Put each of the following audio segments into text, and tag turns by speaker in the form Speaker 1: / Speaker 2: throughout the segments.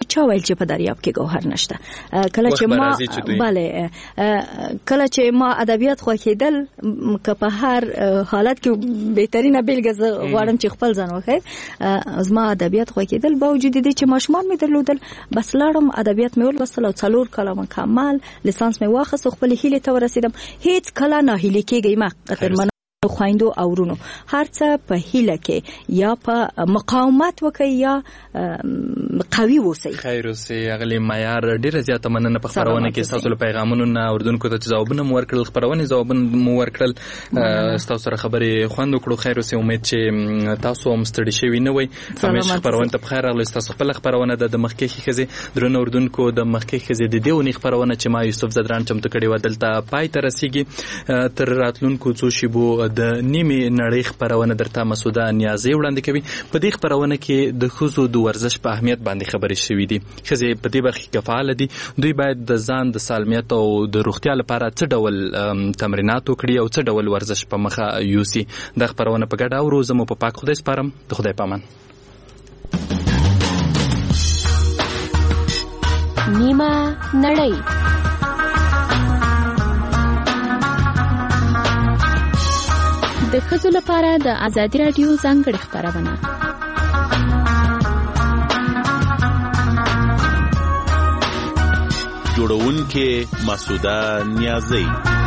Speaker 1: چا ویل چې په دریاب کې ګوهر نشته. کله چې ما ادبیات خوښیدل که په هر حالت کې بهترینه بیلګه غواړم چې خپل ځان وښیم، زما ادبیات خوښیدل با وجود دې چې ماشومان مې درلودل، بس لاړم ادبیات مې ولوستل او 4 کاله مکمل لیسانس مې واخیست او خپل هیلې ته ورسیدم. هیڅ کله ناهیلي کېږئ مه قدرمنو خویندو او ورونو، هر څه په هیله کې یا په مقاومت وکړئ یا قوي اوسئ.
Speaker 2: خیر اوسئ. اغلی معیار ډیره زیاته مننه په خبرونه کې تاسو له پیغامونو نه اردوونکو ته ځوابونه مو ورکړل، خبرونه ځوابونه مو ورکړل، تاسو سره خبرې خوند وکړو. خیر اوسئ. امید چې تاسو هم ستړي شوي نه وئ. همیشه خبرونه ته بخیر راغلی. تاسو خپل خبرونه د مخکې خزې درنو اردوونکو د مخکې خزې د دیونی خبرونه چې ما یوسف زدران چمتو کړي و دلته پای ته رسیږي. تر راتلونکو څو شیبو د نیمه نړۍ خبرونه درته مسعوده نیازي وړاندې کوي. په دې خبرونه کې د ښځو د ورزش په اهمیت باندې خبرې شوې دي. ښځې په دې برخه کې فعال دي. دوی باید د ځان د سالمیت او د روغتیا لپاره څه ډول تمرینات وکړي او څه ډول ورزش په مخه یوسي. د خبرونه په ګډه او روزمو په پاک خدای سپارم. د خدای پامان.
Speaker 3: نیمه نړۍ. د ښځو لپاره د ازادي راډیو ځانګړې خبرونه.
Speaker 4: جوړونکې مسعوده نیازی.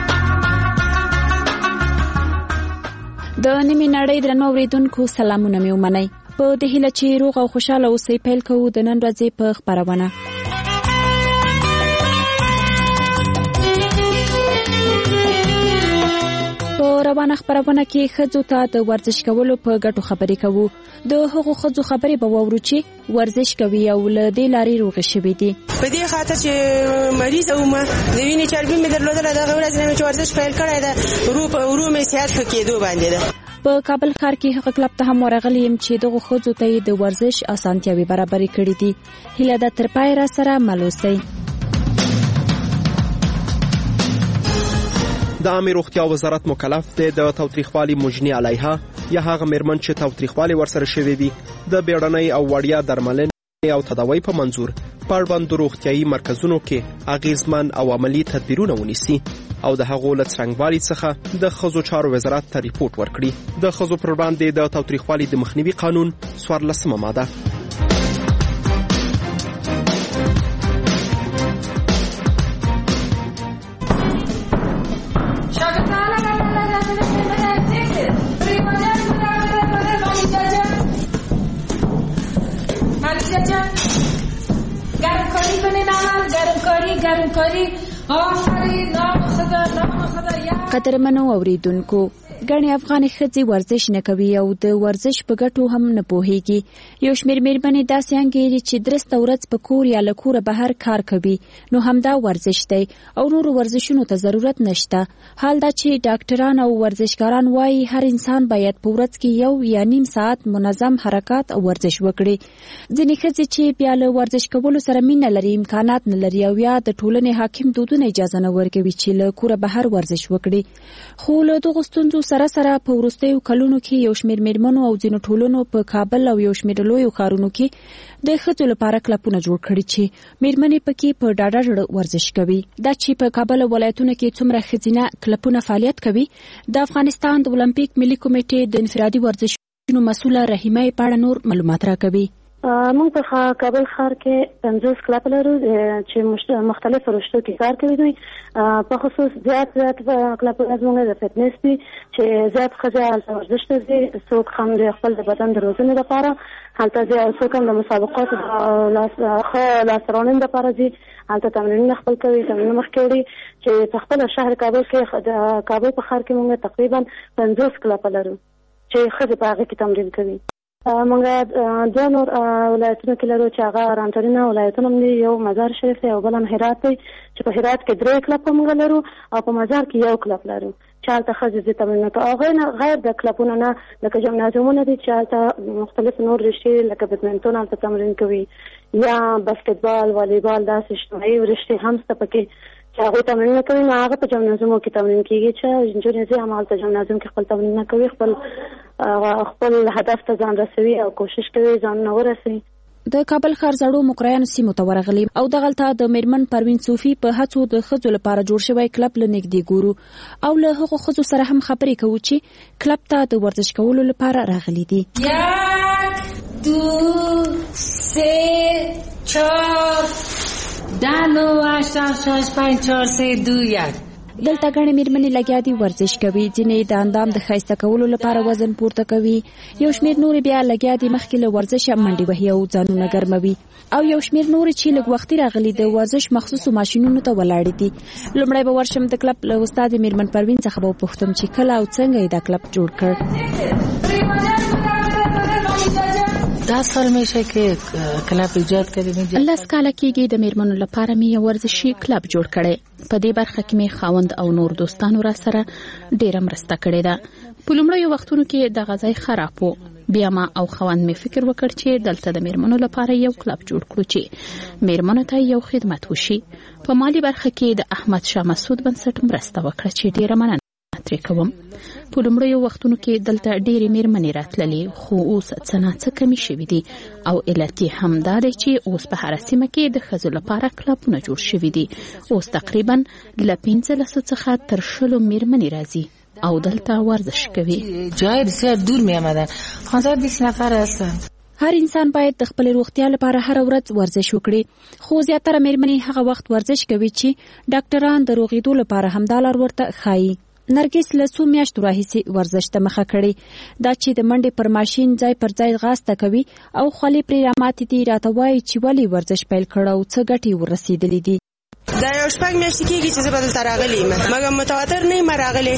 Speaker 3: د نیمه نړۍ درنو اوریدونکو سلامونه مې ومنئ. په دې هیله چې روغ او خوشاله اوسئ پیل کوو د نن ورځې په خبرونه. روانه خبرونه کې ښځو ته د ورزش کولو په ګټو خبرې کوو. د هغو ښځو خبرې به واورو چې ورزش کوي او له دې لارې روغې شوي دي.
Speaker 5: په دې خاطر چې مریض وم، د وینې چربي مې درلودله، دغه ورځ نه مې چې ورزش پیل کړی ده، ورو مې صحت ښه کېدو باندې ده.
Speaker 3: په کابل ښار کې هغه کلب ته هم ورغلی یم چې دغو ښځو ته یې د ورزش اسانتیاوې برابرې کړې دي. هیله ده تر پای را سره مل اوسئ.
Speaker 6: د عامه روغتیا وزارت مکلف دی د تاوتریخوالي مجني علیها یا هغه میرمن چې تاوتریخوالي ورسره شوی وي د بیړنۍ او وړیا درملنې او تداوی په منظور په اړوندو روغتیايي مرکزونو کې اغیزمن او عملی تدبیرونه ونیسي او د هغو له څرنګوالي څخه د ښځو چارو وزارت ته ریپورټ ورکړي. د ښځو پر وړاندې د تاوتریخوالي د مخنیوي قانون 14مه ماده.
Speaker 3: قدرمنو اوریدونکو، ګڼې افغاني ښځې ورزش نه کوي او د ورزش په ګټو هم نه پوهیږي. یو شمېر میرمنې داسې انګیري چې درسته ورځ په کور یا له کوره بهر کار کوي، نو همدا ورزش دی او نورو ورزشونو ته ضرورت نشته. حال دا چې ډاکټران او ورزشکاران وایي هر انسان باید په ورځ کې 1.5 ساعت منظم حرکات او ورزش وکړي. ځینې ښځې چې بیا له ورزش کولو سره مینه لري، امکانات نه لري او یا د ټولنې حاکم دودونه اجازه نه ورکوي چې له کوره بهر ورزش وکړي. خو له دغو ستونزو سره په وروستیو کلونو کې یو شمېر میرمنو او ځینو ټولنو په کابل او یو شمېر لویو ښارونو کې د ښځو لپاره کلبونه جوړ کړي چې میرمنې پکې په ډاډه زړه ورزش کوي. دا چې په کابل ولایتونو کې څومره ښځینه کلبونه فعالیت کوي، د افغانستان د اولمپیک ملي کمیټې د انفرادي ورزشونو مسؤله رحیمه په اړه نور معلومات راکوي.
Speaker 7: موږ په کابل ښار کې 50 کلب لرو چې مختلف رشتو کې کار کوي. دوی په خصوص زیات کلبونه زموږ د فټنس دي چې زیات ښځې هلته ورزش ته ځي، څوک هم د خپل د بدن د روزنې لپاره هلته ځي او څوک هم د مسابقاتو ښه لاسته راوړنې لپاره ځي، هلته تمرینونه خپل کوي، تمرینونه مخکې وړي. چې په خپل شهر کابل کې د کابل په ښار کې موږ تقریبا 50 کلب لرو چې ښځې په هغه کې تمرین کوي. موږ دوه نور ولایتونو کې لرو چې هغه رامټرینه ولایتونه دي، یو مزار شریف دی او بل هم هرات دی چې په هرات کې 3 کلب موږ لرو او په مزار کې 1 کلب لرو چې هلته ښځې ځي تمرینونه کوي. او غیر د کلبونه نه لکه جمنازیومونه دي چې هلته مختلف نور رشتې لکه بدمنټون هلته تمرین کوي یا باسکټبال، والیبال، داسې اجتماعي رشتې هم شته پکې چې هغوی تمرینونه کوي. نو هغه په جمنازیومو کې تمرین کېږي چې نجونې ځي هم هلته جمنازیوم کې خپل تمرینونه کوي، خپل هدف ته ځان رسوي او کوشش کوي ځانونه ورسوي.
Speaker 3: د کابل ښار زړو مقریانو سیمو ته ورغلي او دغلته د میرمن پروین صوفي په هڅو د ښځو لپاره جوړ شوی کلب له نږدې ګورو او له هغو ښځو سره هم خبرې کوو چې کلب ته د ورزش کولو لپاره راغلي دي.
Speaker 8: 1 2 3 4 9 8 6 5 4 3 2 1
Speaker 3: دلته ګڼې میرمنې لګیا دي ورزش کوي، ځینې د اندام د ښایسته کولو لپاره وزن پورته کوي، یو شمېر نورې بیا لګیا دي مخکې له ورزشه منډې وهي او ځانونه ګرموي، او یو شمېر نورې چې لږ وختي راغلي د ورزش مخصوصو ماشینونو ته ولاړې دي. لومړی به ورشم د کلب له استاد میرمن پروین څخه به وپوښتم چې کله او څنګه یې دا کلب جوړ کړ.
Speaker 8: دا سال میشه که کلب ایجاد کړی.
Speaker 3: لس کاله کېږي د میرمنو لپاره مې یو ورزشي کلب جوړ کړی. په دې برخه کې مې خاوند او نور دوستانو را سره ډېره مرسته کړې ده. په لومړیو وختونو کې دغه ځای خراب و، بیا ما او خاوند مې فکر وکړ چې دلته د میرمنو لپاره یو کلب جوړ کړو چې میرمنو ته یو خدمت وشي. په مالی برخه کې د احمد شاه مسعود بنسټ مرسته وکړه چې ډېره مننه ترې کوم. په لومړیو وختونو کې دلته ډېرې میرمنې راتللې، خو اوس څه ناڅه کمې شوي دي او علت یې همدا دی چې اوس په هره سیمه کې د ښځو لپاره کلبونه جوړ شوي دي. اوس تقریبا له 15 څخه تر 20 میرمنې راځي او دلته ورزش کوي.
Speaker 8: جای بسیار دور می آمدن، 15-20 نفر هستن.
Speaker 3: هر انسان باید د خپل روغتیا لپاره هر ورځ ورزش وکړي، خو زیاتره میرمنې هغه وخت ورزش کوي چې ډاکټران د روغېدو لپاره همدا لار ورته ښایي. نرګس له څو میاشتو راهیسې ورزش ته مخه کړې، دا چې د منډې پر ماشین ځای پر ځای غاسته کوي او خولې پرې راماتې دي. راته وایي چې ولې ورزش پیل کړ او څه ګټې ورسېدلې دي.
Speaker 5: دا یو شپږ میاشتې کېږي چې زه به دلته راغلی یم، مګر متواتر نه یم راغلی،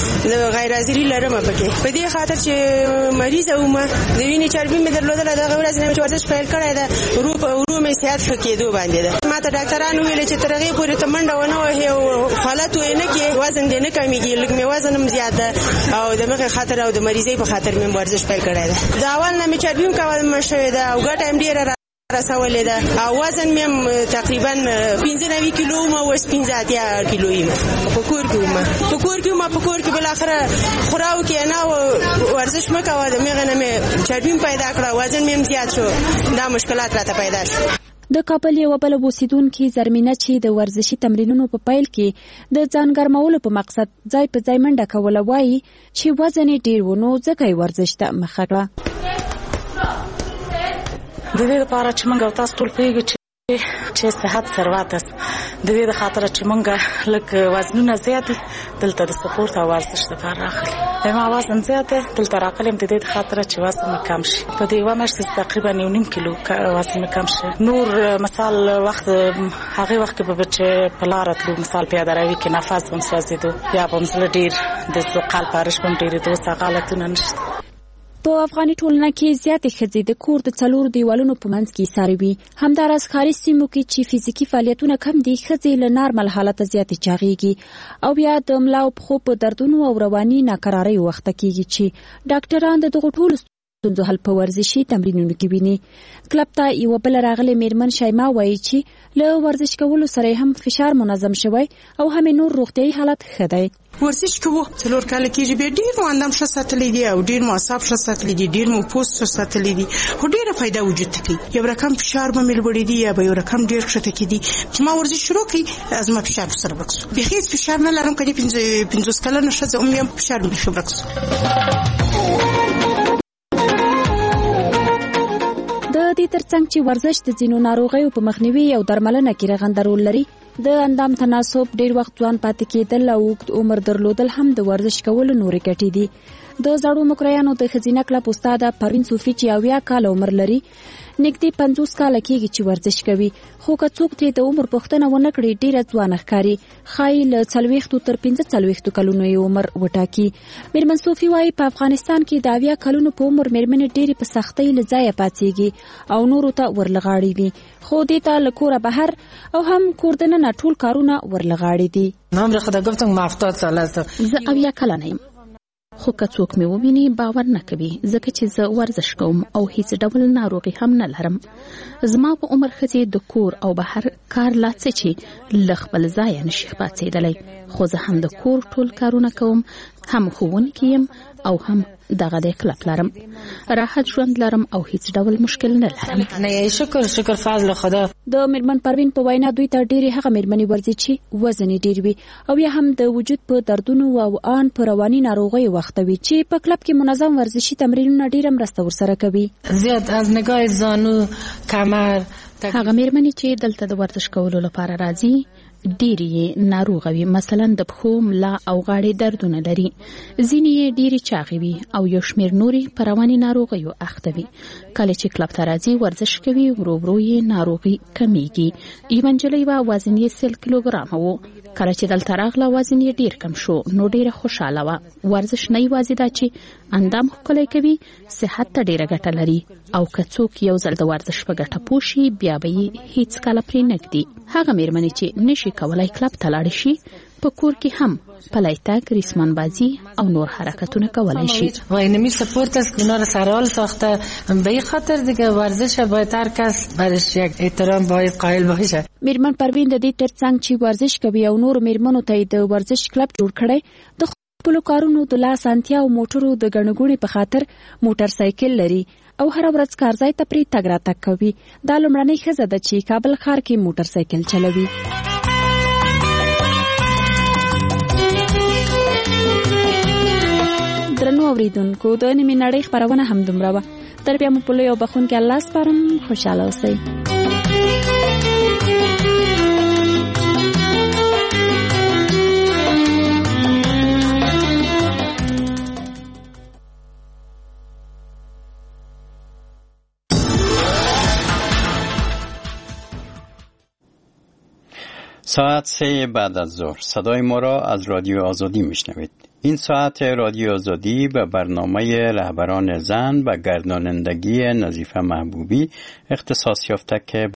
Speaker 5: غیر حاضري لرم پکې، په دې خاطر چې مریضه وم، د وینې چربي مې درلودله. دغه ورځ نه مې چې ورزش پیل کړی ده، ورو مې صحت ښه کېدو باندې ده. ما ته ډاکټرانو ویلې چې تر هغې پورې ته منډه ونه وهې او حالت یې نه کړې، وزن دې نه کمېږي، لږ مې وزن هم زیات ده او د مخې خاطر او د مریضۍ په خاطر مې ورزش پیل کړی ده. د اول نه مې چربي هم کوله شوې ده او ګټه هم ډېره رسولې ده او وزن مې تقریبا 95 کیلو وم، اوس 85 کیلو یم. په کور کې وم بل اخره خوراو کې نه ورزش مې کوه، د مېغه نه مې چربي پیدا کړه، وزن مې زیات شو، دا مشکلات راته پیدا شو.
Speaker 3: د کابل یو بل اوسیدونکي زرمینه چې د ورزشي تمرینونو په پیل کې د ځان ګرمولو په مقصد ځای په ځای منډه کوله، وایي چې وزن یې ډېر و نو ځکه یې ورزش ته مخه کړه.
Speaker 9: د دې لپاره چې موږ تاسو ټول پیږو چې صحت ثروت است، د دې د خاطر چې موږ لکه وزنونه زیات دلته د سپورت او ورزش لپاره راغلي. ما وزن زیات دلته راغلم د دې د خاطر چې وزن مې کم شي. په دې یوه میاشت کې تقریبا 1.5 کیلو وزن مې کم شي. نور مثال وخت هغه وخت کې به چې په لار تلو، مثال پیاده روي کې نفس هم سوځېدو یا به مثلا ډېر د زقال پارش هم ډېرېدو، څه حالتونه نشته.
Speaker 3: په افغاني ټولنه کې زیاتې ښځې د کور د 4 دیوالونو په منځ کې ایسارې وي. همداراز ښاري سیمو کې چې فزیکي فعالیتونه کم دي، ښځې له نارمل حالته زیاتې چاغېږي او بیا د ملا او پښو په دردونو او رواني ناکراریو وخته کېږي چې ډاکټران د دغو ټولو ستونزو حل په ورزشي تمرینونو کې ویني. کلب ته یوه بله راغلې میرمن شیما وایي چې له ورزش کولو سره هم فشار منظم شوی او هم نور روغتیایي حالت ښه دی.
Speaker 10: ورزش کوو 4 کاله کېږي، بیا ډېر مو اندام ښه ساتلی دی او ډېر مو اعصاب ښه ساتلی دي، ډېر مو پوست ښه ساتلی دي، خو ډېره فایده وجود ته کوي. یو رقم فشار به مې لوړېدي یا به یو رقم ډېر ښکته کېدي. چې ما ورزش شروع کړي زما فشار ورسره ورک شو. بیخي هېڅ فشار نه لرم، که 50 کلنه ښځه هم یم، فشار مې بیخي ورک شو.
Speaker 3: د دې ترڅنګ چې ورزش د ځینو ناروغیو په مخنیوي او درملنه کې رغنده رول لري، د اندام تناسب، ډېر وخت ځوان پاتې کېدل او اوږد عمر درلودل هم د ورزش کولو نورې ګټې دي. د زړو مقریانو د ښځینه کلب استاده پروین صوفي چې 70 کاله عمر لري، نږدې 50 کاله کېږي چې ورزش کوي، خو که څوک ترې د عمر پوښتنه ونه کړي ډېره ځوانه ښکاري. ښایي له 40 تر 45 کلونو یې عمر وټاکي. میرمن صوفي وایي په افغانستان کې د 70 کلونو په عمر میرمنې ډېرې په سختۍ له ځایه پاڅېږي او نورو ته ورلغاړي دي، خو دې ته له کوره بهر او هم کور دننه ټول کارونه ورلغاړي دي.
Speaker 8: زه 70 کلنه یم، خو که څوک مې وویني باور نه کوي، ځکه چې زه ورزش کوم او هیڅ ډول ناروغي هم نه لرم. زما په عمر ښځې د کور او بهر کار لا څه چې له خپل ځایه نشي پاڅېدلی، خو زه هم د کور ټول کارونه کوم، هم ښوونکی یم او هم دغه د کلب لرم، راحت ژوند لرم او هیڅ ډول مشکل نه لرم.
Speaker 9: نه شکر فضل خدا.
Speaker 3: د میرمن پروین په وینا دوی ته ډېری هغه میرمنې ورځي چې وزن ډېر وي او یا هم د وجود په دردونو او آن په رواني ناروغیو وخته وي چې په کلب کې منظم ورزشي تمرینونه ډېره مرسته ورسره کوي.
Speaker 9: زیات از نگاه زانو کمر
Speaker 8: هغه میرمنې چې دلته د ورزش کولو لپاره راځي ډېری یې ناروغه وي، مثلا د پښو، ملا او غاړې دردونه لري، ځینې یې ډېرې چاغې وي او یو شمېر نورې په رواني ناروغیو اخته وي. کله چې کلب ته راځي ورزش کوي ورو ورو یې ناروغي کمیږي. یوه نجلۍ وه وزن یې 100 کیلوګرامه و، کله چې دلته راغله وزن یې ډېر کم شو نو ډېره خوشحاله وه. ورزش نه یوازې دا چې اندام ښکلی کوي، صحت ته ډېره ګټه لري او که څوک یو ځل د ورزش په ګټه پوه شي بیا به یې هیڅکله پرې نه ږدي. هغه میرمنې چې نشي کولای کلب ته لاړې شي په کور کې هم پلی تگ، ریسمان بازی او نور حرکتونه کولای شي.
Speaker 9: و اینمی سپورت است که اونا رو سرحال ساخته. به این خاطر دیگه ورزش باید هر کس برش یک احترام باید قائل باشه.
Speaker 3: میرمن پروین د دې ترڅنګ چې ورزش کوي او نور میرمنو ته د ورزش کلب جوړ کړي، د خپلو کارونو د لاس انتیا او موټرو د ګڼګوڼې په خاطر موټر سایکل لري او هر ورځ کارځای ته پرې تګ راتګ کوي. دا لومړنۍ ښځه ده چې کابل ښار کې موټر سایکل چلوي. درنو اوریدونکو، د نیمې نړۍ خپرونه هم دومره وه. تر بیا مو په لوی او بخښونکي الله سپارم. خوشحاله اوسئ.
Speaker 11: ساعت 3 بعد از ظهر صدای ما را از رادیو آزادی میشنوید. این ساعت رادیو آزادی به برنامه رهبران زن و گردانندگی نظیفه محبوبی اختصاص یافته که